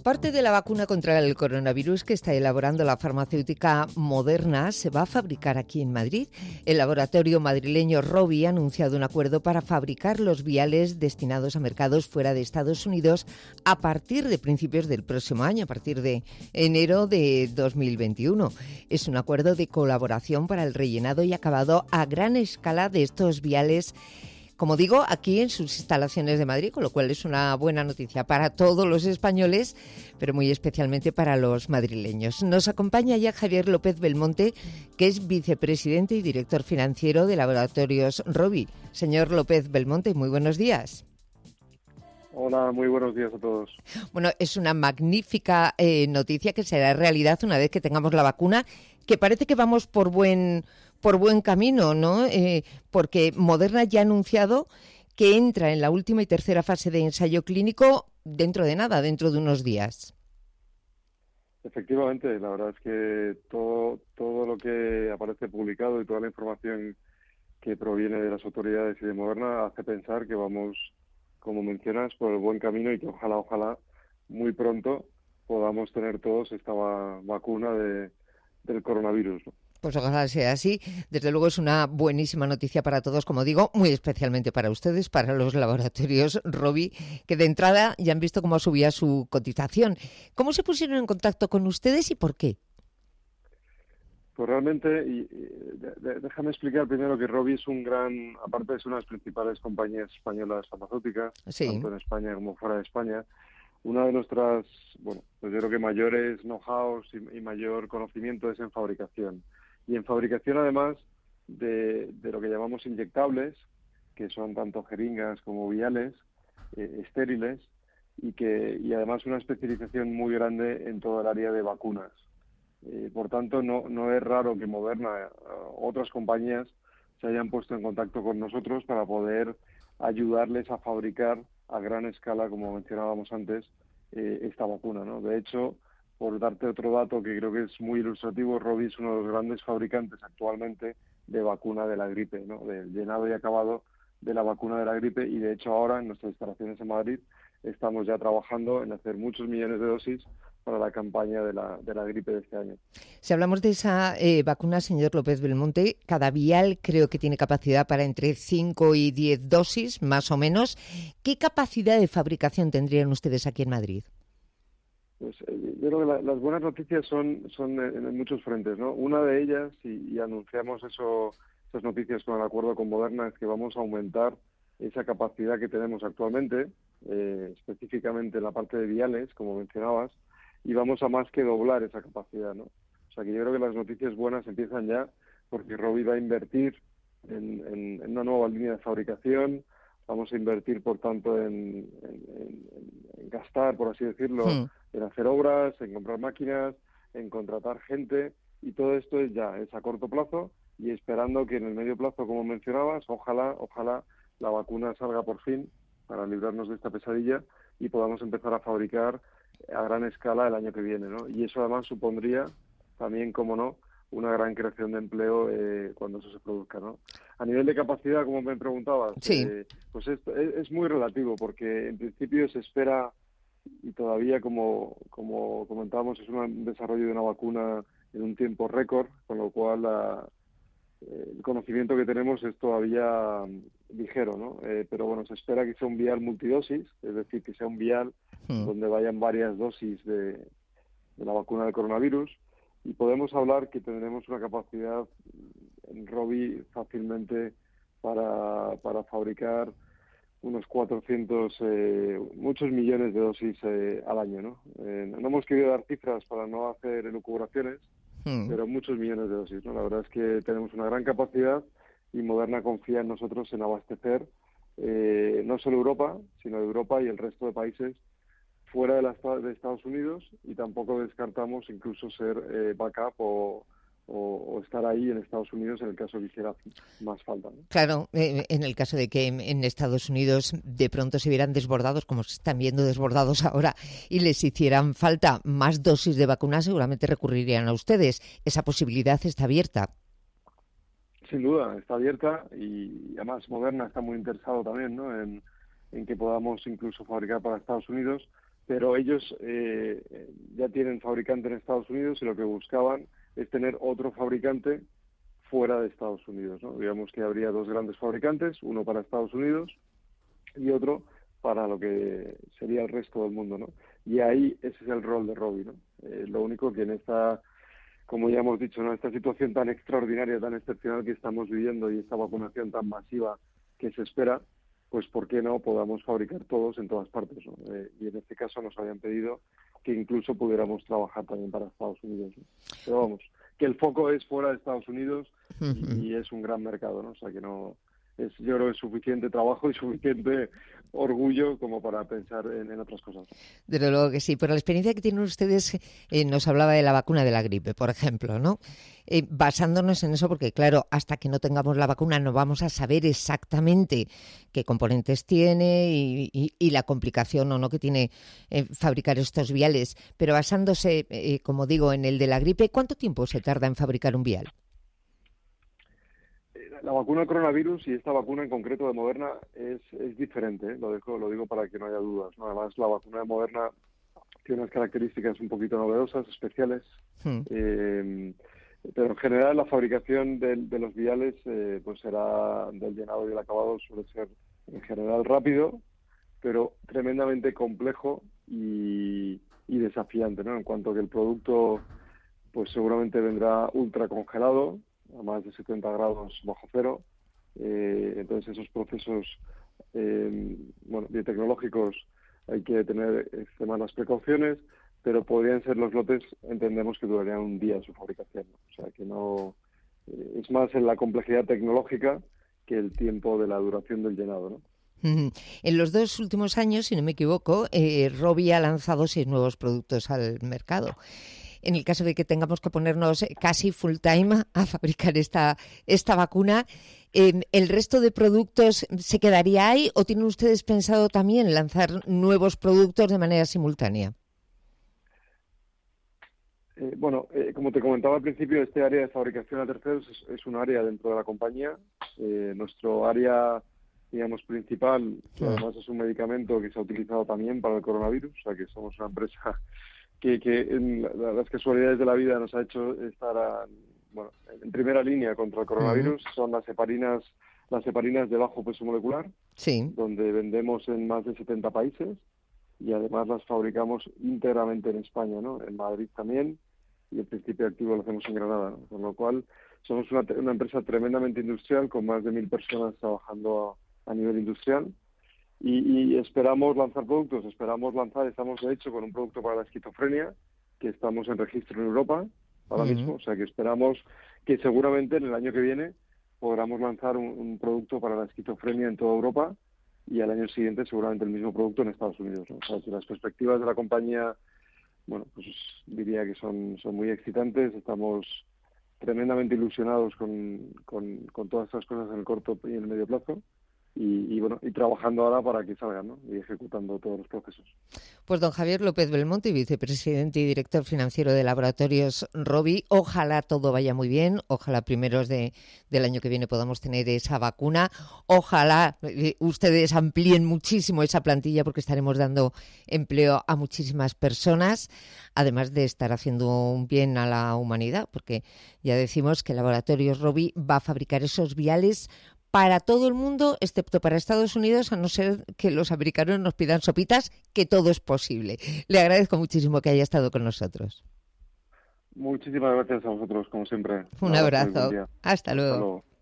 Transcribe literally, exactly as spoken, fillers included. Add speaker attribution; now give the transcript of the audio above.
Speaker 1: Parte de la vacuna contra el coronavirus que está elaborando la farmacéutica Moderna se va a fabricar aquí en Madrid. El laboratorio madrileño Rovi ha anunciado un acuerdo para fabricar los viales destinados a mercados fuera de Estados Unidos a partir de principios del próximo año, a partir de enero de dos mil veintiuno. Es un acuerdo de colaboración para el rellenado y acabado a gran escala de estos viales, como digo, aquí en sus instalaciones de Madrid, con lo cual es una buena noticia para todos los españoles, pero muy especialmente para los madrileños. Nos acompaña ya Javier López Belmonte, que es vicepresidente y director financiero de Laboratorios Rovi. Señor López Belmonte, muy buenos días.
Speaker 2: Hola, muy buenos días a todos.
Speaker 1: Bueno, es una magnífica eh, noticia que será realidad una vez que tengamos la vacuna, que parece que vamos por buen por buen camino, ¿no? Eh, porque Moderna ya ha anunciado que entra en la última y tercera fase de ensayo clínico dentro de nada, dentro de unos días.
Speaker 2: Efectivamente, la verdad es que todo todo lo que aparece publicado y toda la información que proviene de las autoridades y de Moderna hace pensar que vamos, como mencionas, por el buen camino y que ojalá, ojalá, muy pronto podamos tener todos esta va- vacuna de, del coronavirus, ¿no?
Speaker 1: Pues ojalá sea así. Desde luego es una buenísima noticia para todos, como digo, muy especialmente para ustedes, para los laboratorios Rovi, que de entrada ya han visto cómo subía su cotización. ¿Cómo se pusieron en contacto con ustedes y por qué?
Speaker 2: Pues realmente, y, y de- de- déjame explicar primero que Rovi es un gran, aparte de ser una de las principales compañías españolas farmacéuticas,
Speaker 1: Sí.
Speaker 2: tanto en España como fuera de España, una de nuestras, bueno, pues yo creo que mayores know-hows y, y mayor conocimiento es en fabricación. Y en fabricación, además, de, de lo que llamamos inyectables, que son tanto jeringas como viales, eh, estériles, y que y además una especialización muy grande en todo el área de vacunas. Eh, por tanto, no, no es raro que Moderna, eh, otras compañías, se hayan puesto en contacto con nosotros para poder ayudarles a fabricar a gran escala, como mencionábamos antes, eh, esta vacuna, ¿no? De hecho, por darte otro dato que creo que es muy ilustrativo, Rovi es uno de los grandes fabricantes actualmente de vacuna de la gripe, ¿no? Del llenado y acabado de la vacuna de la gripe, y de hecho ahora en nuestras instalaciones en Madrid estamos ya trabajando en hacer muchos millones de dosis para la campaña de la, de la gripe de este año.
Speaker 1: Si hablamos de esa eh, vacuna, señor López Belmonte, cada vial creo que tiene capacidad para entre cinco y diez dosis, más o menos. ¿Qué capacidad de fabricación tendrían ustedes aquí en Madrid?
Speaker 2: Pues eh, yo creo que la, las buenas noticias son, son en, en muchos frentes, ¿no? Una de ellas, y, y anunciamos eso, esas noticias con el acuerdo con Moderna, es que vamos a aumentar esa capacidad que tenemos actualmente, eh, específicamente en la parte de viales, como mencionabas, y vamos a más que doblar esa capacidad, ¿no? O sea que yo creo que las noticias buenas empiezan ya, porque Rovi va a invertir en, en, en una nueva línea de fabricación. Vamos a invertir, por tanto, en, en, en, en gastar, por así decirlo,
Speaker 1: Hmm.
Speaker 2: en hacer obras, en comprar máquinas, en contratar gente, y todo esto es ya, es a corto plazo, y esperando que en el medio plazo, como mencionabas, ojalá, ojalá la vacuna salga por fin para librarnos de esta pesadilla y podamos empezar a fabricar a gran escala el año que viene, ¿no? Y eso además supondría también, como no, una gran creación de empleo eh, cuando eso se produzca, ¿no? A nivel de capacidad, como me preguntabas,
Speaker 1: Sí.
Speaker 2: eh, pues es, es, es muy relativo, porque en principio se espera, y todavía, como, como comentábamos, es un desarrollo de una vacuna en un tiempo récord, con lo cual la, eh, el conocimiento que tenemos es todavía mm, ligero, ¿no? Eh, pero bueno, se espera que sea un vial multidosis, es decir, que sea un vial
Speaker 1: Hmm.
Speaker 2: donde vayan varias dosis de, de la vacuna del coronavirus, y podemos hablar que tendremos una capacidad en Rovi fácilmente para, para fabricar unos cuatrocientos, eh, muchos millones de dosis eh, al año, ¿no? Eh, no hemos querido dar cifras para no hacer elucubraciones,
Speaker 1: Hmm.
Speaker 2: pero muchos millones de dosis, ¿no? La verdad es que tenemos una gran capacidad y Moderna confía en nosotros en abastecer eh, no solo Europa, sino Europa y el resto de países fuera de, la, de Estados Unidos, y tampoco descartamos incluso ser eh, backup o, o, o estar ahí en Estados Unidos en el caso que hiciera más falta, ¿no?
Speaker 1: Claro, eh, en el caso de que en, en Estados Unidos de pronto se vieran desbordados, como se están viendo desbordados ahora, y les hicieran falta más dosis de vacuna, seguramente recurrirían a ustedes. Esa posibilidad está abierta.
Speaker 2: Sin duda, está abierta, y además Moderna está muy interesado también, ¿no?, en, en que podamos incluso fabricar para Estados Unidos, pero ellos eh, ya tienen fabricante en Estados Unidos y lo que buscaban es tener otro fabricante fuera de Estados Unidos, ¿no? Digamos que habría dos grandes fabricantes, uno para Estados Unidos y otro para lo que sería el resto del mundo, ¿no? Y ahí ese es el rol de Rovi, ¿no? Eh, lo único que en esta, como ya hemos dicho, ¿no? Esta situación tan extraordinaria, tan excepcional que estamos viviendo y esta vacunación tan masiva que se espera, pues ¿por qué no podamos fabricar todos en todas partes, ¿no? Eh, y en este caso nos habían pedido que incluso pudiéramos trabajar también para Estados Unidos, ¿no? Pero vamos, que el foco es fuera de Estados Unidos y, y es un gran mercado, ¿no? O sea que no es, yo creo que es suficiente trabajo y suficiente orgullo como para pensar en, en otras cosas.
Speaker 1: Desde luego que sí. Por la experiencia que tienen ustedes, eh, nos hablaba de la vacuna de la gripe, por ejemplo, ¿no? Eh, basándonos en eso, porque claro, hasta que no tengamos la vacuna no vamos a saber exactamente qué componentes tiene y, y, y la complicación o no que tiene eh, fabricar estos viales. Pero basándose, eh, como digo, en el de la gripe, ¿cuánto tiempo se tarda en fabricar un vial?
Speaker 2: La vacuna del coronavirus y esta vacuna en concreto de Moderna es, es diferente, ¿eh? lo, dejo, lo digo para que no haya dudas, ¿no? Además, la vacuna de Moderna tiene unas características un poquito novedosas, especiales, hmm. eh, pero en general la fabricación de, de los viales eh, pues será del llenado y el acabado suele ser en general rápido, pero tremendamente complejo y, y desafiante, ¿no? En cuanto a que el producto pues seguramente vendrá ultra congelado, a más de setenta grados bajo cero. Eh, entonces esos procesos eh, bueno, biotecnológicos hay que tener extremas precauciones, pero podrían ser los lotes, entendemos que durarían un día su fabricación, ¿no? O sea que no eh, es más en la complejidad tecnológica que el tiempo de la duración del llenado, ¿no?
Speaker 1: En los dos últimos años, si no me equivoco, eh, Rovi ha lanzado seis nuevos productos al mercado. En el caso de que tengamos que ponernos casi full time a fabricar esta, esta vacuna, eh, ¿el resto de productos se quedaría ahí o tienen ustedes pensado también lanzar nuevos productos de manera simultánea?
Speaker 2: Eh, bueno, eh, como te comentaba al principio, este área de fabricación a terceros es, es un área dentro de la compañía. Eh, nuestro área, digamos, principal, que además es un medicamento que se ha utilizado también para el coronavirus, o sea que somos una empresa que, que en la, las casualidades de la vida nos ha hecho estar a, bueno, en primera línea contra el coronavirus. Uh-huh. Son las heparinas, las heparinas de bajo peso molecular,
Speaker 1: sí.
Speaker 2: donde vendemos en más de setenta países y además las fabricamos íntegramente en España, ¿no? En Madrid también, y el principio activo lo hacemos en Granada, ¿no? Con lo cual somos una, una empresa tremendamente industrial con más de mil personas trabajando a, a nivel industrial. Y, y esperamos lanzar productos, esperamos lanzar, estamos de hecho con un producto para la esquizofrenia, que estamos en registro en Europa ahora uh-huh. mismo, o sea que esperamos que seguramente en el año que viene podamos lanzar un, un producto para la esquizofrenia en toda Europa y al año siguiente seguramente el mismo producto en Estados Unidos, ¿no? O sea que las perspectivas de la compañía, bueno, pues diría que son, son muy excitantes, estamos tremendamente ilusionados con, con, con todas estas cosas en el corto y en el medio plazo. Y, y bueno, y trabajando ahora para que salgan, ¿no? Y ejecutando todos los procesos.
Speaker 1: Pues don Javier López Belmonte, vicepresidente y director financiero de Laboratorios Rovi, ojalá todo vaya muy bien, ojalá primeros de, del año que viene podamos tener esa vacuna, ojalá eh, ustedes amplíen muchísimo esa plantilla porque estaremos dando empleo a muchísimas personas, además de estar haciendo un bien a la humanidad, porque ya decimos que Laboratorios Rovi va a fabricar esos viales para todo el mundo, excepto para Estados Unidos, a no ser que los americanos nos pidan sopitas, que todo es posible. Le agradezco muchísimo que haya estado con nosotros.
Speaker 2: Muchísimas gracias a vosotros, como siempre.
Speaker 1: Un abrazo. Hasta luego. Hasta luego.